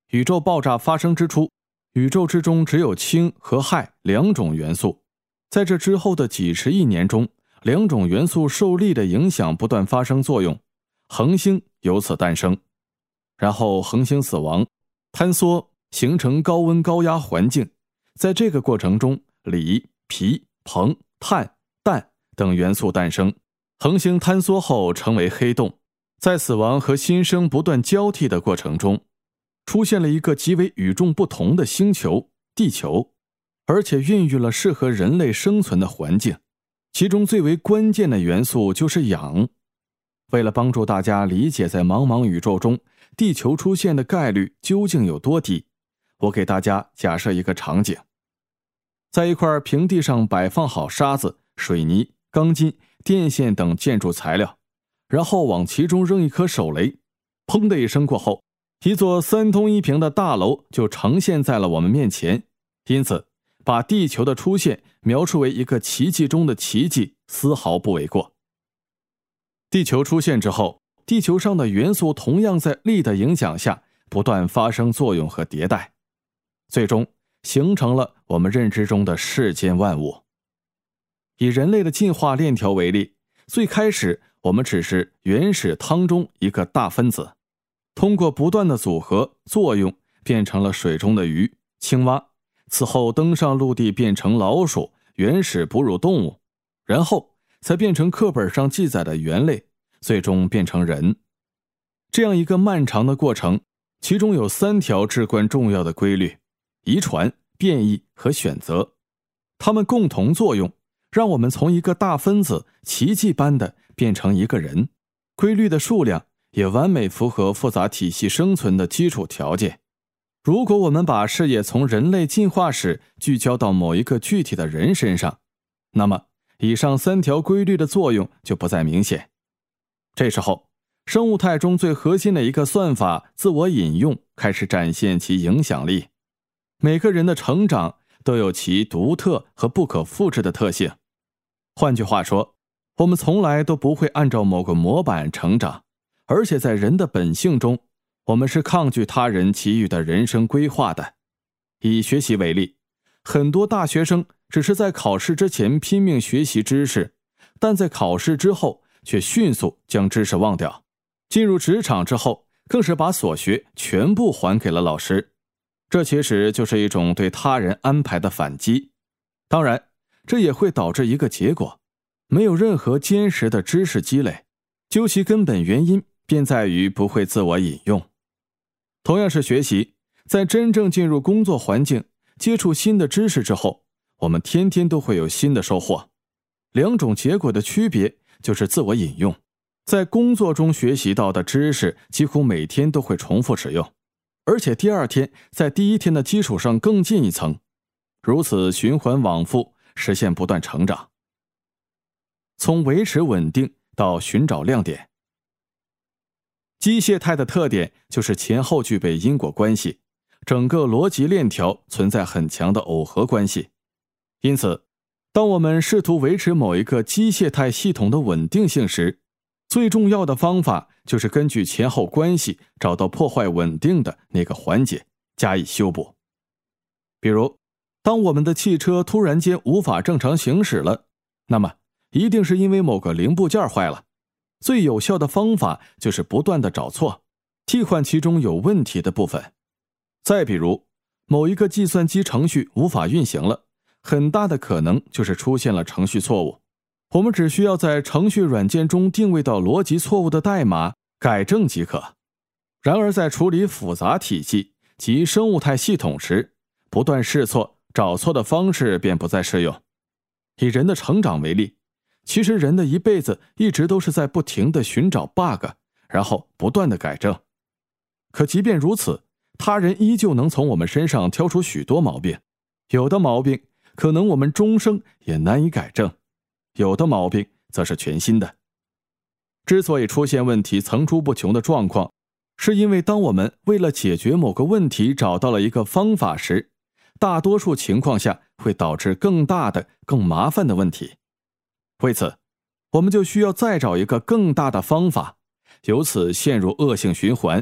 宇宙爆炸发生之初，宇宙之中只有氢和氦两种元素。在这之后的几十亿年中，两种元素受力的影响不断发生作用，恒星由此诞生。然后恒星死亡，坍缩，形成高温高压环境。在这个过程中，锂、铍、硼、碳、氮等元素诞生。恒星坍缩后成为黑洞，在死亡和新生不断交替的过程中，出现了一个极为与众不同的星球——地球，而且孕育了适合人类生存的环境。其中最为关键的元素就是氧。为了帮助大家理解在茫茫宇宙中地球出现的概率究竟有多低，我给大家假设一个场景。在一块平地上摆放好沙子、水泥、钢筋、电线等建筑材料，然后往其中扔一颗手雷，砰的一声过后，一座3通1平的大楼就呈现在了我们面前。因此把地球的出现描述为一个奇迹中的奇迹，丝毫不为过。地球出现之后，地球上的元素同样在力的影响下不断发生作用和迭代，最终形成了我们认知中的世间万物。以人类的进化链条为例，最开始我们只是原始汤中一个大分子，通过不断的组合作用变成了水中的鱼、青蛙，此后登上陆地变成老鼠，原始哺乳动物，然后才变成课本上记载的猿类，最终变成人。这样一个漫长的过程，其中有3条至关重要的规律：遗传、变异和选择。它们共同作用，让我们从一个大分子奇迹般的变成一个人。规律的数量也完美符合复杂体系生存的基础条件。如果我们把视野从人类进化史聚焦到某一个具体的人身上，那么以上3条规律的作用就不再明显。这时候，生物态中最核心的一个算法自我引用开始展现其影响力。每个人的成长都有其独特和不可复制的特性。换句话说，我们从来都不会按照某个模板成长，而且在人的本性中，我们是抗拒他人给予的人生规划的。以学习为例，很多大学生只是在考试之前拼命学习知识，但在考试之后却迅速将知识忘掉。进入职场之后，更是把所学全部还给了老师。这其实就是一种对他人安排的反击。当然，这也会导致一个结果，没有任何坚实的知识积累，究其根本原因便在于不会自我引用。同样是学习，在真正进入工作环境，接触新的知识之后，我们天天都会有新的收获。2种结果的区别就是自我引用。在工作中学习到的知识几乎每天都会重复使用，而且第2天在第1天的基础上更进一层，如此循环往复，实现不断成长。从维持稳定到寻找亮点。机械态的特点就是前后具备因果关系，整个逻辑链条存在很强的耦合关系。因此，当我们试图维持某一个机械态系统的稳定性时，最重要的方法就是根据前后关系找到破坏稳定的那个环节，加以修补。比如，当我们的汽车突然间无法正常行驶了，那么一定是因为某个零部件坏了。最有效的方法就是不断地找错，替换其中有问题的部分。再比如，某一个计算机程序无法运行了，很大的可能就是出现了程序错误。我们只需要在程序软件中定位到逻辑错误的代码，改正即可。然而在处理复杂体系及生物态系统时，不断试错、找错的方式便不再适用。以人的成长为例，其实人的一辈子一直都是在不停地寻找 bug， 然后不断地改正。可即便如此，他人依旧能从我们身上挑出许多毛病，有的毛病可能我们终生也难以改正，有的毛病则是全新的。之所以出现问题层出不穷的状况，是因为当我们为了解决某个问题找到了一个方法时，大多数情况下会导致更大的、更麻烦的问题。为此，我们就需要再找一个更大的方法，由此陷入恶性循环，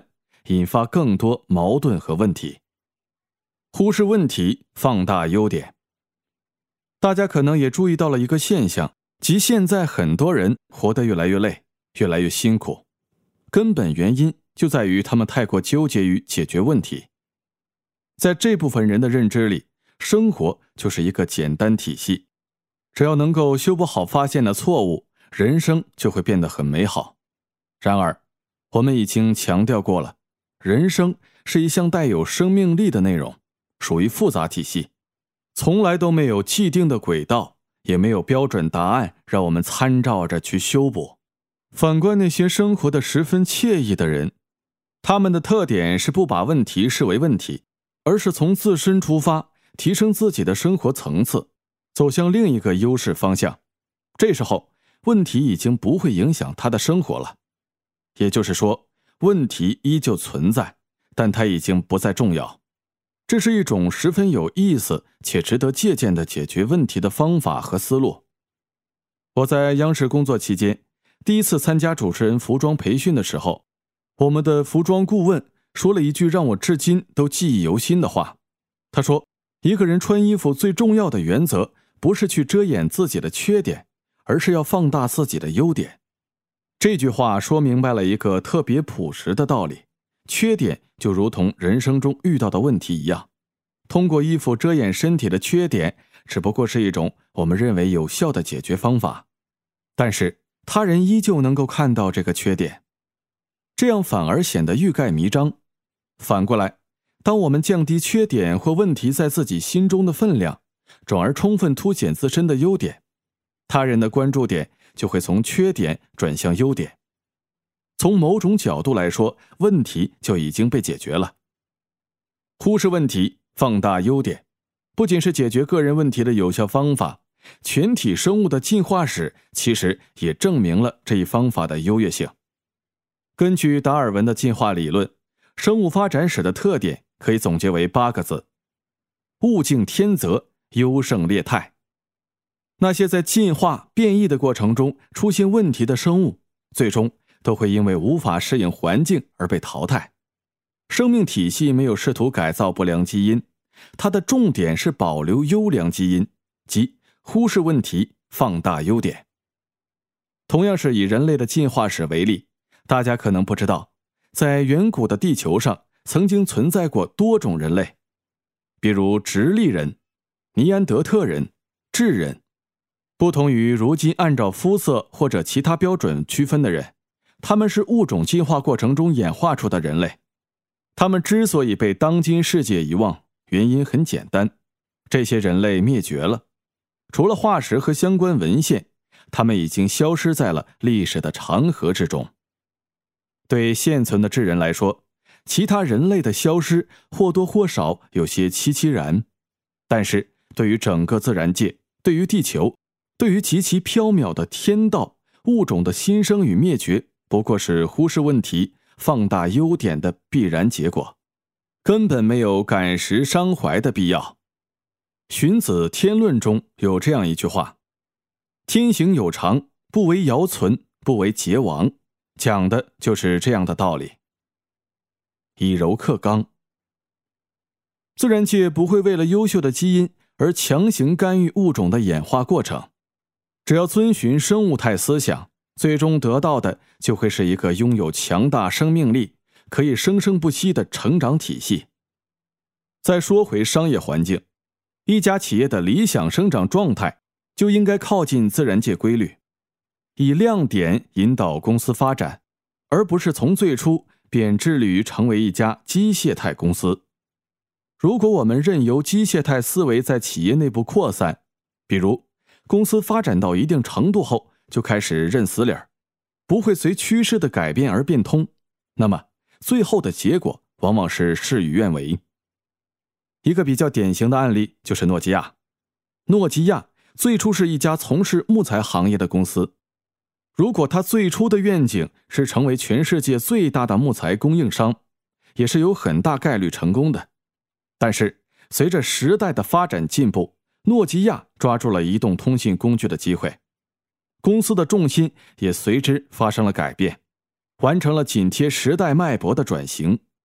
引发更多矛盾和问题。忽视问题，放大优点。大家可能也注意到了一个现象，即现在很多人活得越来越累，越来越辛苦，根本原因就在于他们太过纠结于解决问题。在这部分人的认知里，生活就是一个简单体系，只要能够修补好发现的错误，人生就会变得很美好。然而，我们已经强调过了，人生是一项带有生命力的内容，属于复杂体系，从来都没有既定的轨道，也没有标准答案让我们参照着去修补。反观那些生活得十分惬意的人，他们的特点是不把问题视为问题，而是从自身出发，提升自己的生活层次，走向另一个优势方向。这时候，问题已经不会影响他的生活了。也就是说，问题依旧存在，但它已经不再重要。这是一种十分有意思且值得借鉴的解决问题的方法和思路。我在央视工作期间，第一次参加主持人服装培训的时候，我们的服装顾问说了一句让我至今都记忆犹新的话。他说，一个人穿衣服最重要的原则，不是去遮掩自己的缺点，而是要放大自己的优点。这句话说明白了一个特别朴实的道理，缺点就如同人生中遇到的问题一样，通过衣服遮掩身体的缺点，只不过是一种我们认为有效的解决方法，但是他人依旧能够看到这个缺点，这样反而显得欲盖弥彰。反过来，当我们降低缺点或问题在自己心中的分量，转而充分凸显自身的优点，他人的关注点就会从缺点转向优点。从某种角度来说，问题就已经被解决了。忽视问题，放大优点，不仅是解决个人问题的有效方法，全体生物的进化史其实也证明了这一方法的优越性。根据达尔文的进化理论，生物发展史的特点可以总结为8个字：物竞天择，优胜劣汰。那些在进化变异的过程中出现问题的生物，最终都会因为无法适应环境而被淘汰。生命体系没有试图改造不良基因，它的重点是保留优良基因，即忽视问题，放大优点。同样是以人类的进化史为例，大家可能不知道，在远古的地球上曾经存在过多种人类，比如直立人、尼安德特人、智人。不同于如今按照肤色或者其他标准区分的人，他们是物种进化过程中演化出的人类。他们之所以被当今世界遗忘，原因很简单，这些人类灭绝了。除了化石和相关文献，他们已经消失在了历史的长河之中。对现存的智人来说，其他人类的消失或多或少有些凄凄然，但是对于整个自然界，对于地球，对于极其缥缈的天道，物种的新生与灭绝不过是忽视问题，放大优点的必然结果，根本没有感时伤怀的必要。荀子《天论》中有这样一句话：天行有常，不为尧存，不为桀亡，讲的就是这样的道理。以柔克刚，自然界不会为了优秀的基因而强行干预物种的演化过程，只要遵循生物态思想，最终得到的就会是一个拥有强大生命力，可以生生不息的成长体系。再说回商业环境，一家企业的理想生长状态就应该靠近自然界规律，以亮点引导公司发展，而不是从最初便致力于成为一家机械态公司。如果我们任由机械态思维在企业内部扩散，比如公司发展到一定程度后就开始认死理儿，不会随趋势的改变而变通，那么最后的结果往往是事与愿违。一个比较典型的案例就是诺基亚。诺基亚最初是一家从事木材行业的公司，如果它最初的愿景是成为全世界最大的木材供应商，也是有很大概率成功的。但是随着时代的发展进步，诺基亚抓住了移动通信工具的机会，公司的重心也随之发生了改变，完成了紧贴时代脉搏的转型，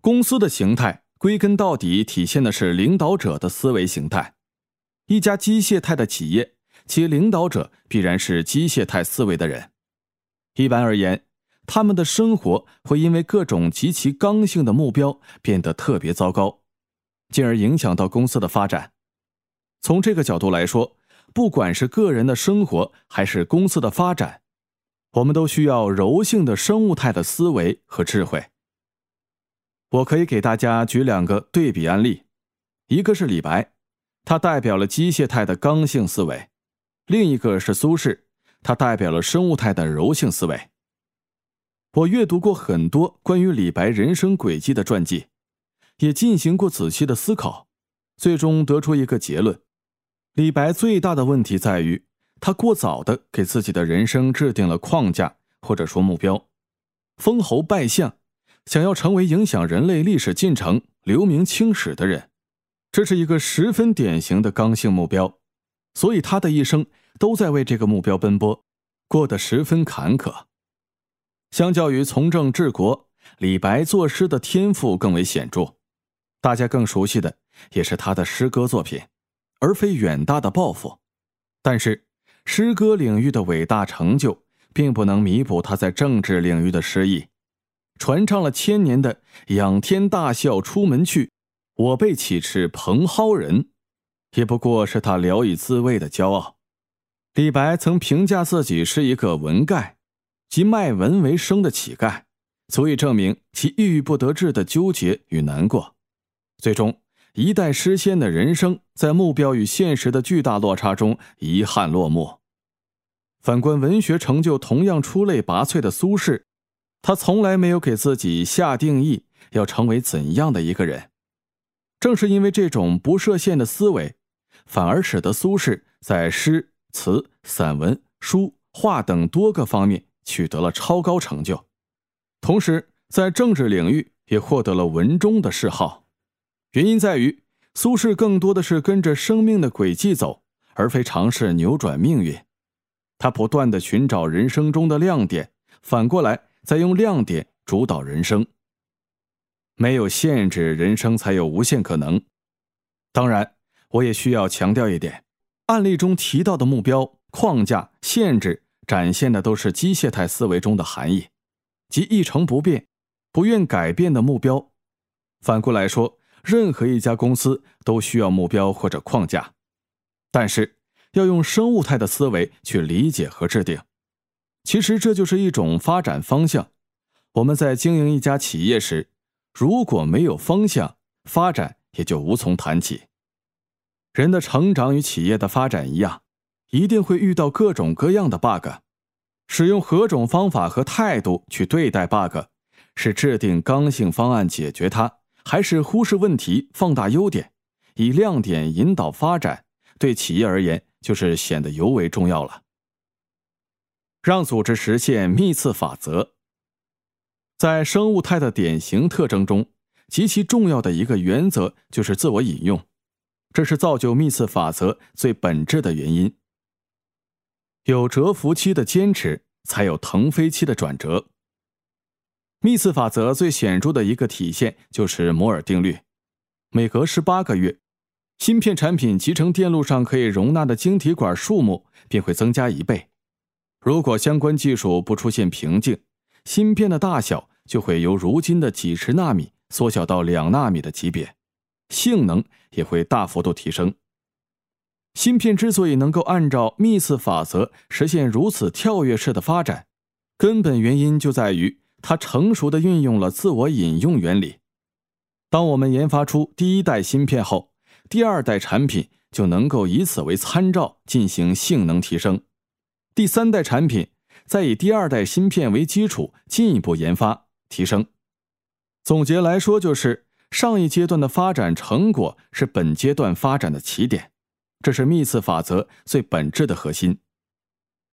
公司的形态归根到底体现的是领导者的思维形态。一家机械态的企业，其领导者必然是机械态思维的人。一般而言，他们的生活会因为各种极其刚性的目标变得特别糟糕，进而影响到公司的发展。从这个角度来说，不管是个人的生活还是公司的发展，我们都需要柔性的生物态的思维和智慧。我可以给大家举2个对比案例，一个是李白，他代表了机械态的刚性思维；另一个是苏轼，他代表了生物态的柔性思维。我阅读过很多关于李白人生轨迹的传记，也进行过仔细的思考，最终得出一个结论：李白最大的问题在于，他过早地给自己的人生制定了框架，或者说目标，封侯拜相，想要成为影响人类历史进程、留名青史的人，这是一个十分典型的刚性目标，所以他的一生都在为这个目标奔波，过得十分坎坷。相较于从政治国，李白作诗的天赋更为显著，大家更熟悉的也是他的诗歌作品，而非远大的抱负。但是诗歌领域的伟大成就并不能弥补他在政治领域的失意。传唱了1000年的仰天大笑出门去，我辈岂是蓬蒿人，也不过是他聊以自慰的骄傲。李白曾评价自己是一个文丐，即卖文为生的乞丐，足以证明其郁郁不得志的纠结与难过。最终，一代诗仙的人生在目标与现实的巨大落差中遗憾落幕。反观文学成就同样出类拔萃的苏轼，他从来没有给自己下定义要成为怎样的一个人。正是因为这种不设限的思维，反而使得苏轼在诗、词、散文、书、画等多个方面取得了超高成就，同时在政治领域也获得了文中的谥号。原因在于，苏轼更多的是跟着生命的轨迹走，而非尝试扭转命运。他不断地寻找人生中的亮点，反过来再用亮点主导人生。没有限制，人生才有无限可能。当然，我也需要强调一点，案例中提到的目标、框架、限制展现的都是机械态思维中的含义，即一成不变、不愿改变的目标。反过来说，任何一家公司都需要目标或者框架，但是要用生物态的思维去理解和制定。其实这就是一种发展方向。我们在经营一家企业时，如果没有方向，发展也就无从谈起。人的成长与企业的发展一样，一定会遇到各种各样的 bug。 使用何种方法和态度去对待 bug， 是制定刚性方案解决它，还是忽视问题放大优点，以亮点引导发展，对企业而言就是显得尤为重要了。让组织实现密次法则。在生物态的典型特征中，极其重要的一个原则就是自我引用，这是造就密次法则最本质的原因。有蛰伏期的坚持，才有腾飞期的转折。密次法则最显著的一个体现就是摩尔定律，每隔18个月，芯片产品集成电路上可以容纳的晶体管数目便会增加1倍。如果相关技术不出现瓶颈，芯片的大小就会由如今的几十纳米缩小到2纳米的级别，性能也会大幅度提升。芯片之所以能够按照密次法则实现如此跳跃式的发展，根本原因就在于它成熟地运用了自我引用原理。当我们研发出第1代芯片后，第2代产品就能够以此为参照进行性能提升，第3代产品再以第2代芯片为基础进一步研发提升。总结来说，就是上一阶段的发展成果是本阶段发展的起点，这是密次法则最本质的核心。